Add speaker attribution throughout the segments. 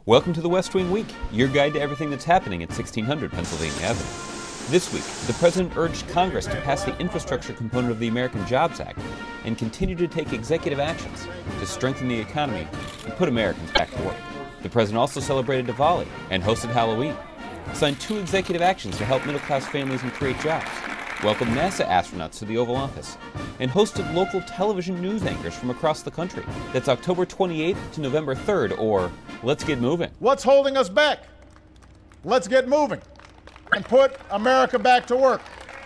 Speaker 1: Welcome to the West Wing Week, your guide to everything that's happening at 1600 Pennsylvania Avenue. This week, the President urged Congress to pass the infrastructure component of the American Jobs Act and continue to take executive actions to strengthen the economy and put Americans back to work. The President also celebrated Diwali and hosted Halloween, signed 2 executive actions to help middle-class families and create jobs, welcomed NASA astronauts to the Oval Office, and hosted local television news anchors from across the country. That's October 28th to November 3rd, or Let's Get Moving.
Speaker 2: What's holding us back? Let's get moving and put America back to work.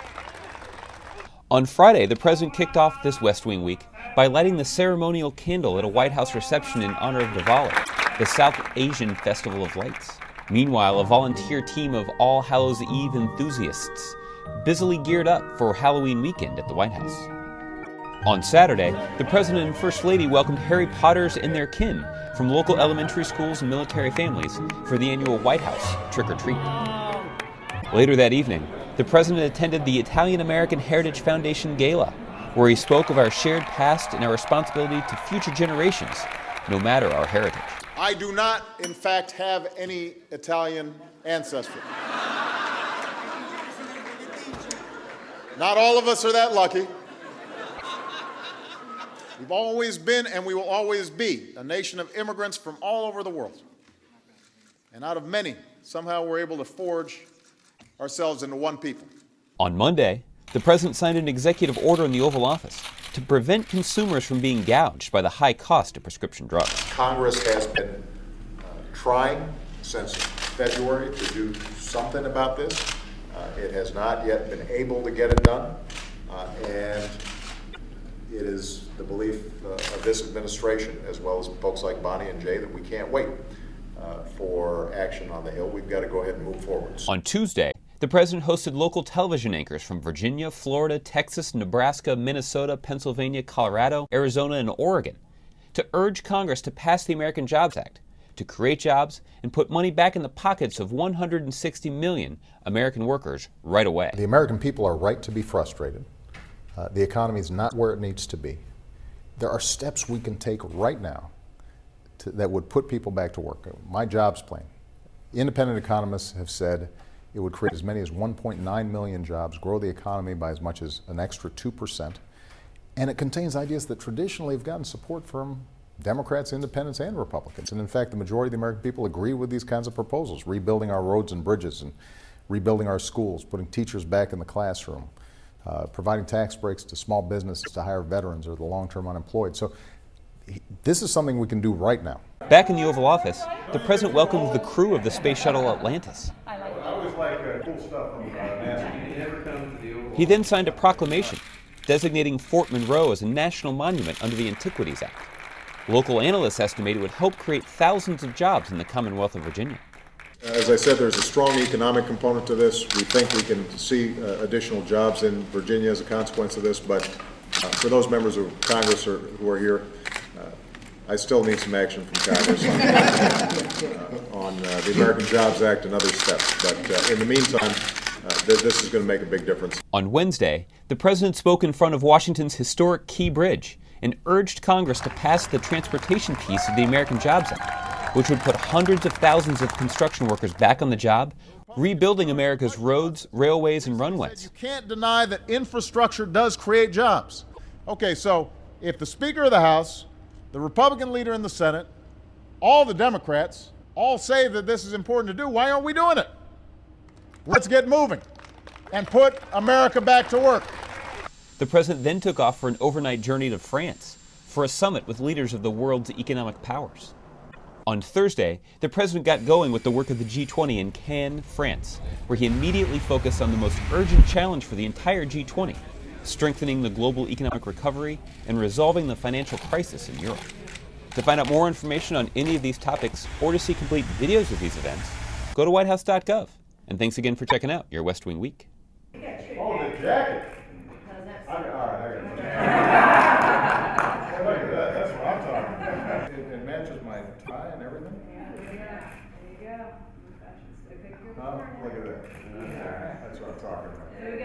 Speaker 1: On Friday, the President kicked off this West Wing Week by lighting the ceremonial candle at a White House reception in honor of Diwali, the South Asian Festival of Lights. Meanwhile, a volunteer team of All Hallows Eve enthusiasts busily geared up for Halloween weekend at the White House. On Saturday, the President and First Lady welcomed Harry Potters and their kin from local elementary schools and military families for the annual White House trick-or-treat. Later that evening, the President attended the Italian-American Heritage Foundation Gala, where he spoke of our shared past and our responsibility to future generations, no matter our heritage.
Speaker 2: I do not, in fact, have any Italian ancestry. Not all of us are that lucky. We've always been and we will always be a nation of immigrants from all over the world. And out of many, somehow we're able to forge ourselves into one people.
Speaker 1: On Monday, the President signed an executive order in the Oval Office to prevent consumers from being gouged by the high cost of prescription drugs.
Speaker 3: Congress has been trying since February to do something about this. It has not yet been able to get it done, and it is the belief of this administration, as well as folks like Bonnie and Jay, that we can't wait for action on the Hill. We've got to go ahead and move forward.
Speaker 1: On Tuesday, the President hosted local television anchors from Virginia, Florida, Texas, Nebraska, Minnesota, Pennsylvania, Colorado, Arizona, and Oregon to urge Congress to pass the American Jobs Act, to create jobs and put money back in the pockets of 160 million American workers right away.
Speaker 4: The American people are right to be frustrated. The economy is not where it needs to be. There are steps we can take right now that would put people back to work. My jobs plan. Independent economists have said it would create as many as 1.9 million jobs, grow the economy by as much as an extra 2%. And it contains ideas that traditionally have gotten support from Democrats, Independents, and Republicans. And in fact, the majority of the American people agree with these kinds of proposals, rebuilding our roads and bridges and rebuilding our schools, putting teachers back in the classroom, providing tax breaks to small businesses to hire veterans or the long-term unemployed. So this is something we can do right now.
Speaker 1: Back in the Oval Office, the President welcomed the crew of the Space Shuttle Atlantis.
Speaker 5: I always like cool stuff from NASA.
Speaker 1: He then signed a proclamation designating Fort Monroe as a national monument under the Antiquities Act. Local analysts estimate it would help create thousands of jobs in the Commonwealth of Virginia.
Speaker 3: As I said, there's a strong economic component to this. We think we can see additional jobs in Virginia as a consequence of this, but for those members of Congress who are here, I still need some action from Congress on the American Jobs Act and other steps. But in the meantime, this is going to make a big difference.
Speaker 1: On Wednesday, the President spoke in front of Washington's historic Key Bridge and urged Congress to pass the transportation piece of the American Jobs Act, which would put hundreds of thousands of construction workers back on the job, rebuilding America's roads, railways, and runways.
Speaker 2: You can't deny that infrastructure does create jobs. Okay, so if the Speaker of the House, the Republican leader in the Senate, all the Democrats all say that this is important to do, why aren't we doing it? Let's get moving and put America back to work.
Speaker 1: The President then took off for an overnight journey to France for a summit with leaders of the world's economic powers. On Thursday, the President got going with the work of the G20 in Cannes, France, where he immediately focused on the most urgent challenge for the entire G20, strengthening the global economic recovery and resolving the financial crisis in Europe. To find out more information on any of these topics or to see complete videos of these events, go to whitehouse.gov. And thanks again for checking out your West Wing Week.
Speaker 2: Oh, the jacket. All right, look at that. That's what I'm talking about. It matches my tie and everything.
Speaker 5: Yeah, there you go.
Speaker 2: Oh, look at that. That's what I'm talking about.